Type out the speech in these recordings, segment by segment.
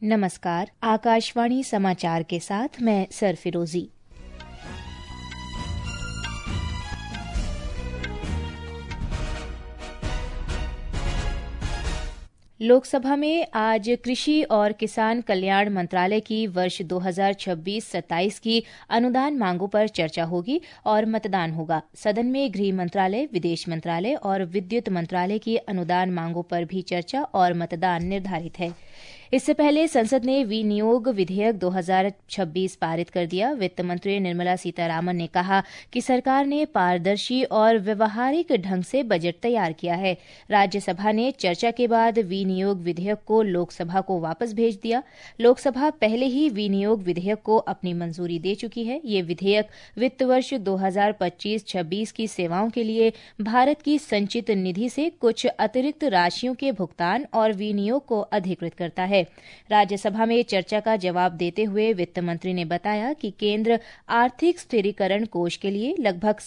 नमस्कार, आकाशवाणी समाचार के साथ मैं सरफिरोजी। लोकसभा में आज कृषि और किसान कल्याण मंत्रालय की वर्ष 2026-27 की अनुदान मांगों पर चर्चा होगी और मतदान होगा। सदन में गृह मंत्रालय, विदेश मंत्रालय और विद्युत मंत्रालय की अनुदान मांगों पर भी चर्चा और मतदान निर्धारित है। इससे पहले संसद ने विनियोग विधेयक 2026 पारित कर दिया। वित्त मंत्री निर्मला सीतारामन ने कहा कि सरकार ने पारदर्शी और व्यवहारिक ढंग से बजट तैयार किया है। राज्यसभा ने चर्चा के बाद विनियोग विधेयक को लोकसभा को वापस भेज दिया। लोकसभा पहले ही विनियोग विधेयक को अपनी मंजूरी दे चुकी है। ये विधेयक वित्त वर्ष 2025-26 की सेवाओं के लिए भारत की संचित निधि से कुछ अतिरिक्त राशियों के भुगतान और विनियोग को अधिकृत करता है। राज्यसभा में चर्चा का जवाब देते हुए वित्त मंत्री ने बताया कि केंद्र आर्थिक स्थिरीकरण कोष के लिए लगभग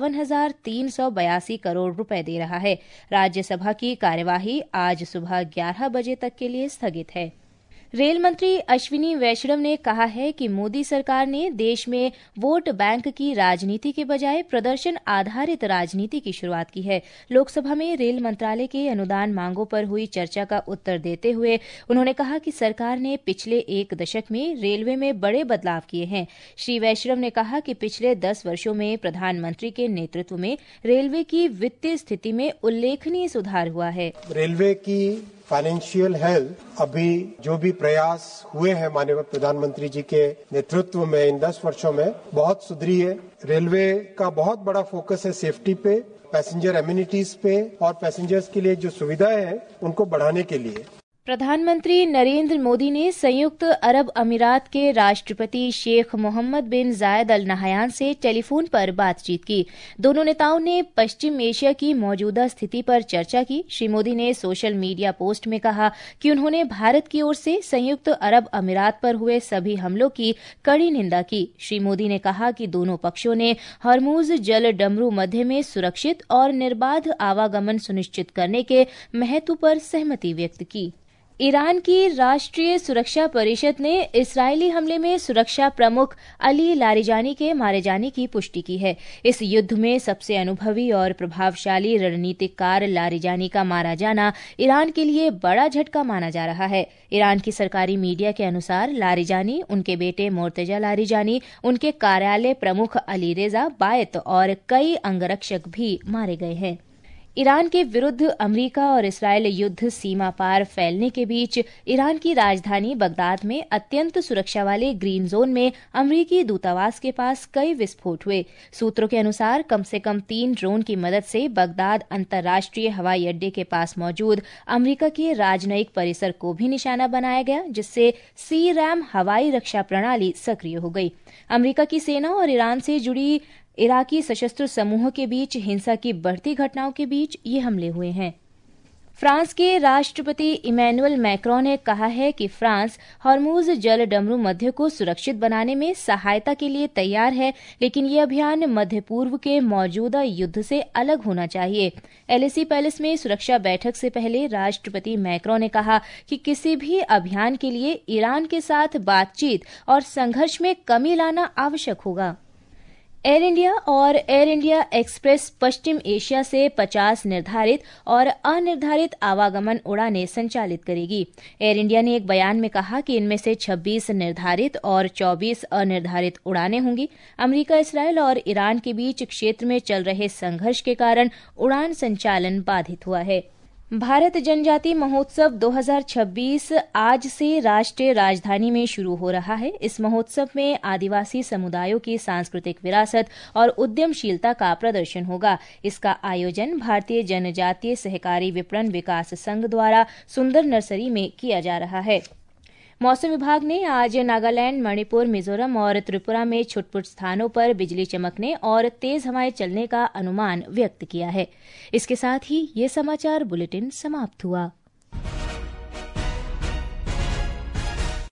57,382 करोड़ रुपए दे रहा है। राज्यसभा की कार्यवाही आज सुबह 11 बजे तक के लिए स्थगित है। रेल मंत्री अश्विनी वैष्णव ने कहा है कि मोदी सरकार ने देश में वोट बैंक की राजनीति के बजाय प्रदर्शन आधारित राजनीति की शुरुआत की है। लोकसभा में रेल मंत्रालय के अनुदान मांगों पर हुई चर्चा का उत्तर देते हुए उन्होंने कहा कि सरकार ने पिछले एक दशक में रेलवे में बड़े बदलाव किए हैं। श्री वैष्णव ने कहा कि पिछले 10 वर्षों में प्रधानमंत्री के नेतृत्व में रेलवे की वित्तीय स्थिति में उल्लेखनीय सुधार हुआ है। रेलवे की फाइनेंशियल हेल्थ अभी जो भी प्रयास हुए हैं माननीय प्रधानमंत्री जी के नेतृत्व में इन 10 वर्षों में बहुत सुधरी है। रेलवे का बहुत बड़ा फोकस है सेफ्टी पे, पैसेंजर एमिनिटीज पे और पैसेंजर्स के लिए जो सुविधाएं हैं उनको बढ़ाने के लिए। प्रधानमंत्री नरेंद्र मोदी ने संयुक्त अरब अमीरात के राष्ट्रपति शेख मोहम्मद बिन जायद अल नहयान से टेलीफोन पर बातचीत की। दोनों नेताओं ने पश्चिम एशिया की मौजूदा स्थिति पर चर्चा की। श्री मोदी ने सोशल मीडिया पोस्ट में कहा कि उन्होंने भारत की ओर से संयुक्त अरब अमीरात पर हुए सभी हमलों की कड़ी निंदा की। श्री मोदी ने कहा कि दोनों पक्षों ने हॉर्मुज जल डमरू मध्य में सुरक्षित और निर्बाध आवागमन सुनिश्चित करने के महत्व पर सहमति व्यक्त की। ईरान की राष्ट्रीय सुरक्षा परिषद ने इस्राएली हमले में सुरक्षा प्रमुख अली लारिजानी के मारे जाने की पुष्टि की है। इस युद्ध में सबसे अनुभवी और प्रभावशाली रणनीतिकार लारिजानी का मारा जाना ईरान के लिए बड़ा झटका माना जा रहा है। ईरान की सरकारी मीडिया के अनुसार लारिजानी, उनके बेटे मोर्तजा लारिजानी, उनके कार्यालय प्रमुख अली रेजा बायत और कई अंगरक्षक भी मारे गए हैं। ईरान के विरुद्ध अमेरिका और इस्राएल युद्ध सीमा पार फैलने के बीच ईरान की राजधानी बगदाद में अत्यंत सुरक्षा वाले ग्रीन जोन में अमेरिकी दूतावास के पास कई विस्फोट हुए। सूत्रों के अनुसार कम से कम 3 ड्रोन की मदद से बगदाद अंतर्राष्ट्रीय हवाई अड्डे के पास मौजूद अमेरिका के राजनयिक परिसर को भी निशाना बनाया गया, जिससे सी रैम हवाई रक्षा प्रणाली सक्रिय हो गई। अमेरिका की सेना और ईरान से जुड़ी इराकी सशस्त्र समूहों के बीच हिंसा की बढ़ती घटनाओं के बीच ये हमले हुए हैं। फ्रांस के राष्ट्रपति इमैनुअल मैक्रों ने कहा है कि फ्रांस हॉर्मुज जल डमरू मध्य को सुरक्षित बनाने में सहायता के लिए तैयार है, लेकिन ये अभियान मध्य पूर्व के मौजूदा युद्ध से अलग होना चाहिए। एलिसी पैलेस में सुरक्षा बैठक से पहले राष्ट्रपति मैक्रों ने कहा कि किसी भी अभियान के लिए ईरान के साथ बातचीत और संघर्ष में कमी लाना आवश्यक होगा। एयर इंडिया और एयर इंडिया एक्सप्रेस पश्चिम एशिया से 50 निर्धारित और अनिर्धारित आवागमन उड़ानें संचालित करेगी। एयर इंडिया ने एक बयान में कहा कि इनमें से 26 निर्धारित और 24 अनिर्धारित उड़ानें होंगी। अमेरिका, इसराइल और ईरान के बीच क्षेत्र में चल रहे संघर्ष के कारण उड़ान संचालन बाधित हुआ है। भारत जनजाति महोत्सव 2026 आज से राष्ट्रीय राजधानी में शुरू हो रहा है। इस महोत्सव में आदिवासी समुदायों की सांस्कृतिक विरासत और उद्यमशीलता का प्रदर्शन होगा। इसका आयोजन भारतीय जनजातीय सहकारी विपणन विकास संघ द्वारा सुंदर नर्सरी में किया जा रहा है। मौसम विभाग ने आज नागालैंड, मणिपुर, मिजोरम और त्रिपुरा में छुटपुट स्थानों पर बिजली चमकने और तेज हवाएं चलने का अनुमान व्यक्त किया है। इसके साथ ही ये समाचार बुलेटिन समाप्त हुआ।